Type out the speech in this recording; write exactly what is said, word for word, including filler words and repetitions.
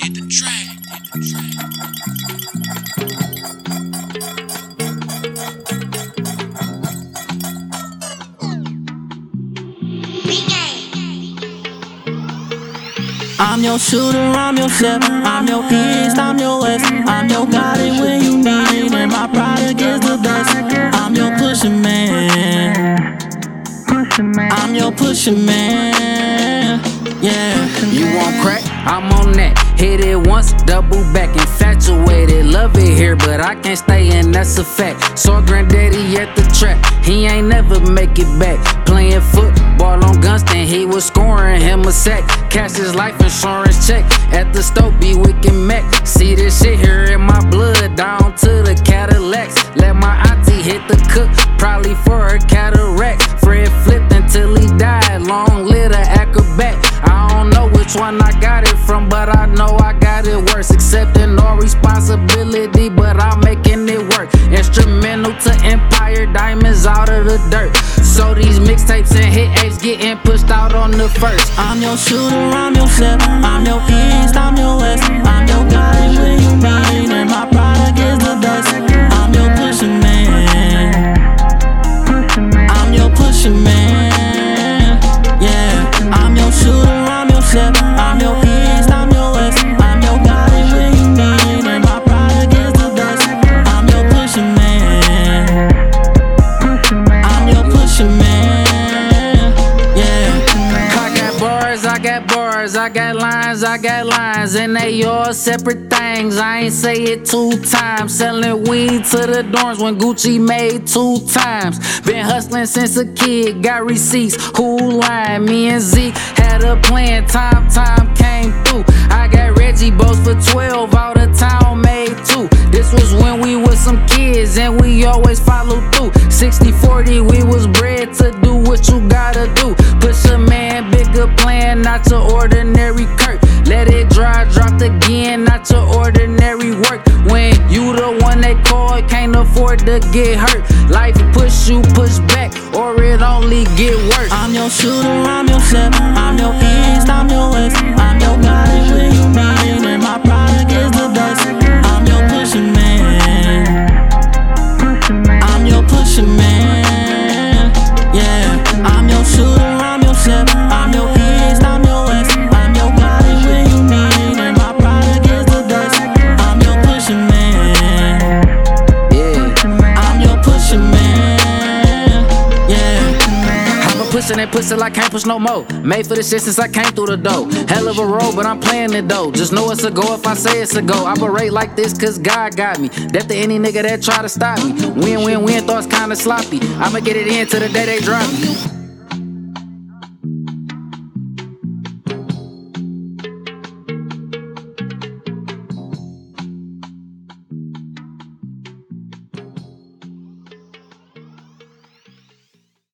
hit the track. I'm your shooter, I'm your chef, I'm your east, I'm your west, I'm your got it when you need it, and my product is the best. I'm your pusher man, I'm your pusher man, yeah. You want crack? I'm on that. Hit it once, double back, infatuated. Love it here, but I can't stay, and that's a fact. Saw granddaddy at the trap, he ain't never make it back. Playing football on Gunston, he was scoring him a sack. Cash his life insurance check at the stove, be wicked Mac. See this shit here in my blood, down to the Cadillacs. Let my auntie hit the cook, probably for her cataract. Fred flipped until he died, long live the acrobat. I don't know which one I got it from, but I know I got it worse. Accepting all responsibility, but I'm making it work. Instrumental to Empire Diamonds out of the dirt. So these mixtapes and hit apes getting pushed out on the first. I'm your shooter, I'm your chef, I'm your east, I'm your west, I'm your got it when you need it, and my product is the best. I'm your pusher man, I'm your pusher man, yeah. I'm your shooter, I'm your chef, I'm your east, I'm your west, I'm your got it when you need it, and my product is the best. I'm your pusher man, I'm your pusher man, yeah. I got bars, I got bars, I got lines, I got lines, and they all separate things. I ain't say it two times. Selling weed to the dorms when Gucci made two times. Been hustling since a kid, got receipts. Who lying? Me and Zeke had a plan. Time, time came through. I got Reggie boats for twelve, out of town made two. This was when we was some kids and we always followed through. sixty forty, we was bred to do what you gotta do. Push a man, bigger plan, not your ordinary Kurt. Let it dry, dropped again, not your ordinary work. When you the one they call, can't afford to get hurt. Life push you, push back, or it only get worse. I'm your shooter, I'm your chef, I'm your east, I'm your west, I'm your got it when you need it, and my product is the best. I'm your pusher man, I'm your pusher man, yeah. I'm your shooter, I'm your chef, I'm your east, I'm your west, I'm your got it when you need it, and my product is the best. I'm your pusher man, Yeah, I'm your pusher man, yeah. I've been pushing that pussy like can't push no more. Made for this shit since I came through the door. Hell of a road, but I'm playing it though. Just know it's a go if I say it's a go. I operate like this cause God got me. Death to any nigga that try to stop me. Win, win, win, thoughts kinda sloppy. I'ma get it in till the day they drop me.